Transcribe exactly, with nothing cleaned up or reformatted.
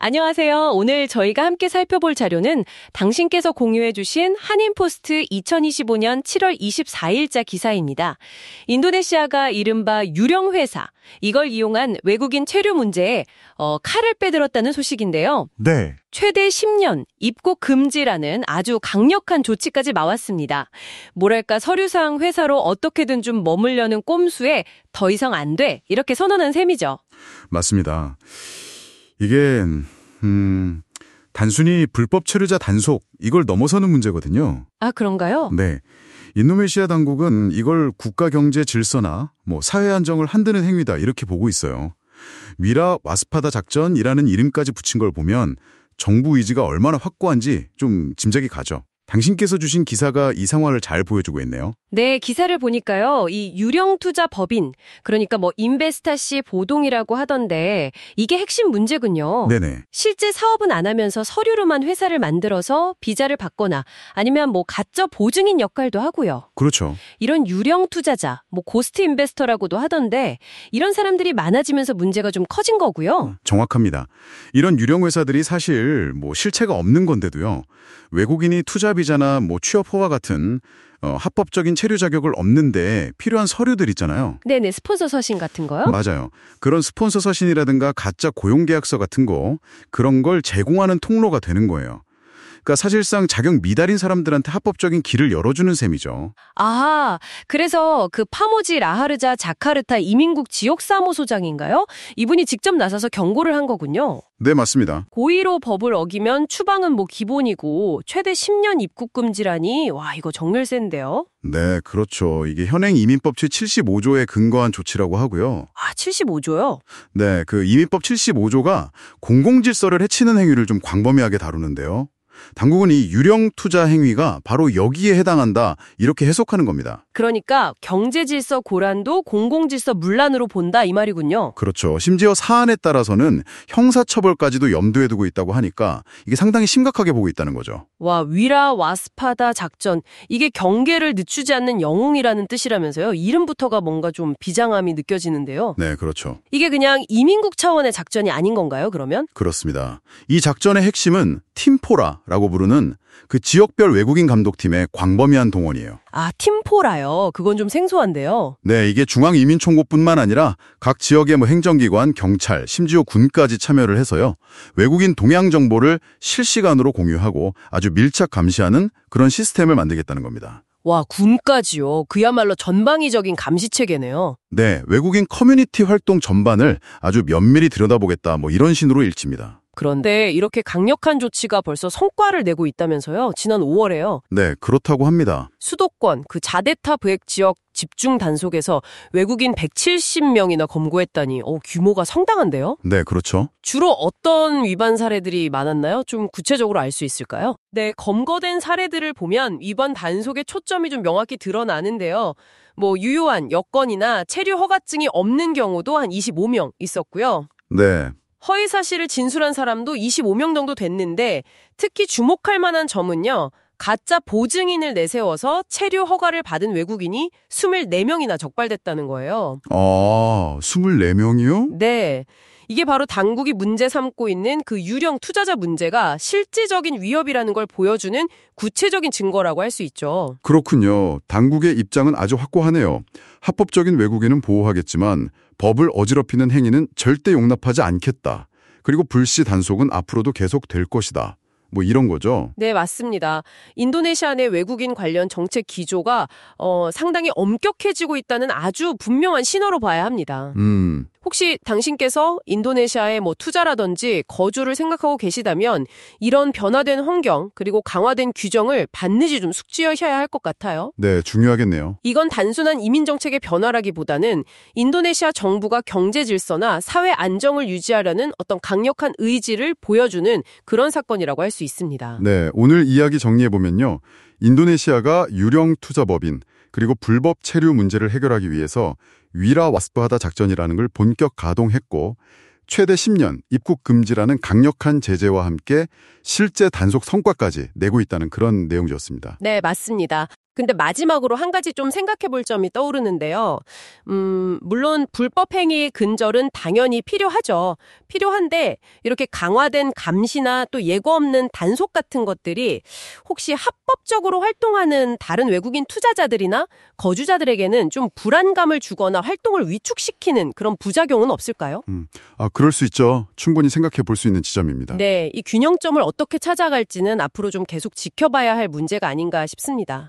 안녕하세요. 오늘 저희가 함께 살펴볼 자료는 당신께서 공유해 주신 한인포스트 이천이십오 년 칠월 이십사일자 기사입니다. 인도네시아가 이른바 유령 회사, 이걸 이용한 외국인 체류 문제에 어, 칼을 빼들었다는 소식인데요. 네. 최대 십 년 입국 금지라는 아주 강력한 조치까지 나왔습니다. 뭐랄까 서류상 회사로 어떻게든 좀 머물려는 꼼수에 더 이상 안 돼, 이렇게 선언한 셈이죠. 맞습니다. 이게 음, 단순히 불법 체류자 단속, 이걸 넘어서는 문제거든요. 아, 그런가요? 네. 인도네시아 당국은 이걸 국가 경제 질서나 뭐 사회 안정을 흔드는 행위다, 이렇게 보고 있어요. 위라 와스파다 작전이라는 이름까지 붙인 걸 보면 정부 의지가 얼마나 확고한지 좀 짐작이 가죠. 당신께서 주신 기사가 이 상황을 잘 보여주고 있네요. 네, 기사를 보니까요. 이 유령 투자 법인, 그러니까 뭐 인베스타시 보동이라고 하던데 이게 핵심 문제군요. 네네. 실제 사업은 안 하면서 서류로만 회사를 만들어서 비자를 받거나 아니면 뭐 가짜 보증인 역할도 하고요. 그렇죠. 이런 유령 투자자, 뭐 고스트 인베스터라고도 하던데 이런 사람들이 많아지면서 문제가 좀 커진 거고요. 정확합니다. 이런 유령 회사들이 사실 뭐 실체가 없는 건데도요. 외국인이 투자 비자나 뭐 취업 허가 같은 어, 합법적인 체류 자격을 없는데 필요한 서류들 있잖아요. 네네, 스폰서 서신 같은 거요? 맞아요. 그런 스폰서 서신이라든가 가짜 고용계약서 같은 거, 그런 걸 제공하는 통로가 되는 거예요. 그러니까 사실상 자격 미달인 사람들한테 합법적인 길을 열어주는 셈이죠. 아, 그래서 그 파모지 라하르자 자카르타 이민국 지역사무소장인가요? 이분이 직접 나서서 경고를 한 거군요. 네, 맞습니다. 고의로 법을 어기면 추방은 뭐 기본이고 최대 십 년 입국 금지라니, 와, 이거 정말 센데요? 네, 그렇죠. 이게 현행 이민법 제칠십오조에 근거한 조치라고 하고요. 아, 칠십오조요? 네, 그 이민법 칠십오조가 공공질서를 해치는 행위를 좀 광범위하게 다루는데요. 당국은 이 유령 투자 행위가 바로 여기에 해당한다, 이렇게 해석하는 겁니다. 그러니까 경제질서 고란도 공공질서 문란으로 본다, 이 말이군요. 그렇죠. 심지어 사안에 따라서는 형사처벌까지도 염두에 두고 있다고 하니까 이게 상당히 심각하게 보고 있다는 거죠. 와, 위라 와스파다 작전, 이게 경계를 늦추지 않는 영웅이라는 뜻이라면서요. 이름부터가 뭔가 좀 비장함이 느껴지는데요. 네, 그렇죠. 이게 그냥 이민국 차원의 작전이 아닌 건가요, 그러면? 그렇습니다. 이 작전의 핵심은 팀포라라고 부르는 그 지역별 외국인 감독팀의 광범위한 동원이에요. 아, 팀포라요. 그건 좀 생소한데요. 네, 이게 중앙이민총국뿐만 아니라 각 지역의 뭐 행정기관, 경찰, 심지어 군까지 참여를 해서요. 외국인 동향 정보를 실시간으로 공유하고 아주 밀착 감시하는 그런 시스템을 만들겠다는 겁니다. 와, 군까지요. 그야말로 전방위적인 감시체계네요. 네, 외국인 커뮤니티 활동 전반을 아주 면밀히 들여다보겠다, 뭐 이런 신호로 일치입니다. 그런데 이렇게 강력한 조치가 벌써 성과를 내고 있다면서요? 지난 오월에요. 네, 그렇다고 합니다. 수도권, 그 자데타 브핵 지역 집중 단속에서 외국인 백칠십 명이나 검거했다니, 어, 규모가 상당한데요? 네, 그렇죠. 주로 어떤 위반 사례들이 많았나요? 좀 구체적으로 알 수 있을까요? 네, 검거된 사례들을 보면 위반 단속의 초점이 좀 명확히 드러나는데요. 뭐 유효한 여건이나 체류 허가증이 없는 경우도 한 이십오 명 있었고요. 네. 허위 사실을 진술한 사람도 이십오 명 정도 됐는데, 특히 주목할 만한 점은요. 가짜 보증인을 내세워서 체류 허가를 받은 외국인이 이십사 명이나 적발됐다는 거예요. 아, 이십사 명이요? 네. 이게 바로 당국이 문제 삼고 있는 그 유령 투자자 문제가 실질적인 위협이라는 걸 보여주는 구체적인 증거라고 할 수 있죠. 그렇군요. 당국의 입장은 아주 확고하네요. 합법적인 외국인은 보호하겠지만 법을 어지럽히는 행위는 절대 용납하지 않겠다. 그리고 불시 단속은 앞으로도 계속될 것이다. 뭐 이런 거죠. 네, 맞습니다. 인도네시아 내 외국인 관련 정책 기조가 어, 상당히 엄격해지고 있다는 아주 분명한 신호로 봐야 합니다. 음. 혹시 당신께서 인도네시아에 뭐 투자라든지 거주를 생각하고 계시다면 이런 변화된 환경 그리고 강화된 규정을 반드시 좀 숙지하셔야 할 것 같아요. 네, 중요하겠네요. 이건 단순한 이민 정책의 변화라기보다는 인도네시아 정부가 경제 질서나 사회 안정을 유지하려는 어떤 강력한 의지를 보여주는 그런 사건이라고 할 수 있습니다. 네, 오늘 이야기 정리해보면요. 인도네시아가 유령 투자법인 그리고 불법 체류 문제를 해결하기 위해서 위라 와스파다 작전이라는 걸 본격 가동했고, 최대 십 년 입국 금지라는 강력한 제재와 함께 실제 단속 성과까지 내고 있다는 그런 내용이었습니다. 네, 맞습니다. 근데 마지막으로 한 가지 좀 생각해 볼 점이 떠오르는데요. 음, 물론 불법 행위의 근절은 당연히 필요하죠. 필요한데 이렇게 강화된 감시나 또 예고 없는 단속 같은 것들이 혹시 합법적으로 활동하는 다른 외국인 투자자들이나 거주자들에게는 좀 불안감을 주거나 활동을 위축시키는 그런 부작용은 없을까요? 음, 아, 그럴 수 있죠. 충분히 생각해 볼 수 있는 지점입니다. 네, 이 균형점을 어떻게 찾아갈지는 앞으로 좀 계속 지켜봐야 할 문제가 아닌가 싶습니다.